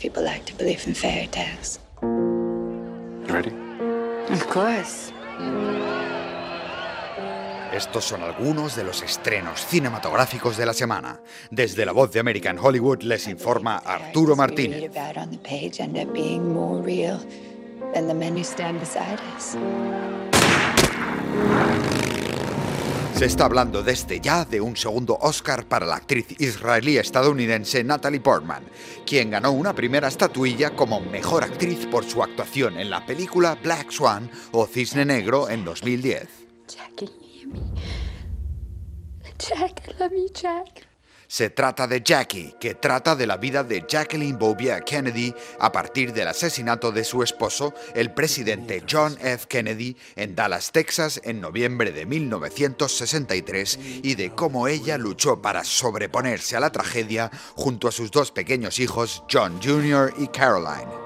people like to believe in fairy tales. Ready? Of course. Estos son algunos de los estrenos cinematográficos de la semana. Desde La Voz de América en Hollywood les informa Arturo Martínez. Se está hablando desde ya de un segundo Oscar para la actriz israelí-estadounidense Natalie Portman, quien ganó una primera estatuilla como mejor actriz por su actuación en la película Black Swan o Cisne Negro en 2010. Jackie, Jack, I love you, Jack. Se trata de Jackie, que trata de la vida de Jacqueline Bouvier Kennedy a partir del asesinato de su esposo, el presidente John F. Kennedy, en Dallas, Texas, en noviembre de 1963, y de cómo ella luchó para sobreponerse a la tragedia junto a sus dos pequeños hijos, John Jr. y Caroline.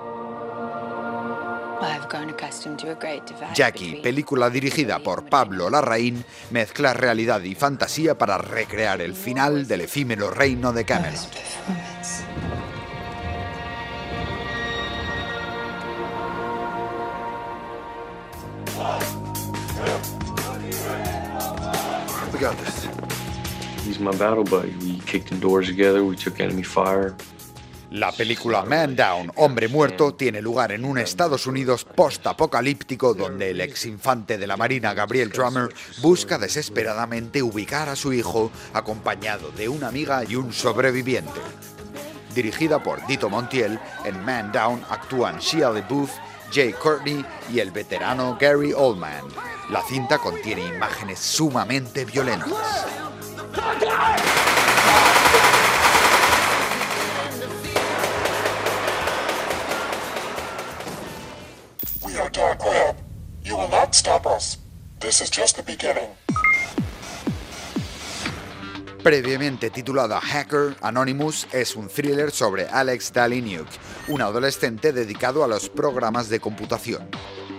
Jackie, película dirigida por Pablo Larraín, mezcla realidad y fantasía para recrear el final del efímero reino de Camelot. We got this. He's my battle buddy. We kicked in doors together. We took enemy fire. La película Man Down, Hombre Muerto, tiene lugar en un Estados Unidos post-apocalíptico donde el exinfante de la Marina Gabriel Drummer busca desesperadamente ubicar a su hijo acompañado de una amiga y un sobreviviente. Dirigida por Dito Montiel, en Man Down actúan Shia LaBeouf, Jay Courtney y el veterano Gary Oldman. La cinta contiene imágenes sumamente violentas. Dark Web. You will not stop us. This is just the beginning. Previamente titulada Hacker, Anonymous es un thriller sobre Alex Dalinyuk, un adolescente dedicado a los programas de computación.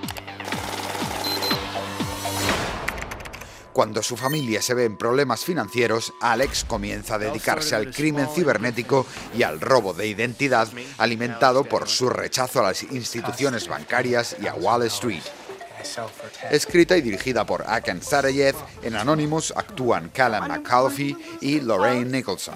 Cuando su familia se ve en problemas financieros, Alex comienza a dedicarse al crimen cibernético y al robo de identidad, alimentado por su rechazo a las instituciones bancarias y a Wall Street. Escrita y dirigida por Akan Sarayev, en Anonymous actúan Callum McAuliffe y Lorraine Nicholson.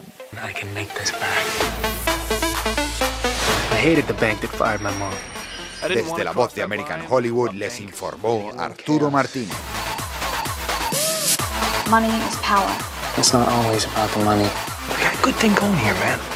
Desde La Voz de América en Hollywood les informó Arturo Martínez. Money is power. It's not always about the money. We got a good thing going here, man.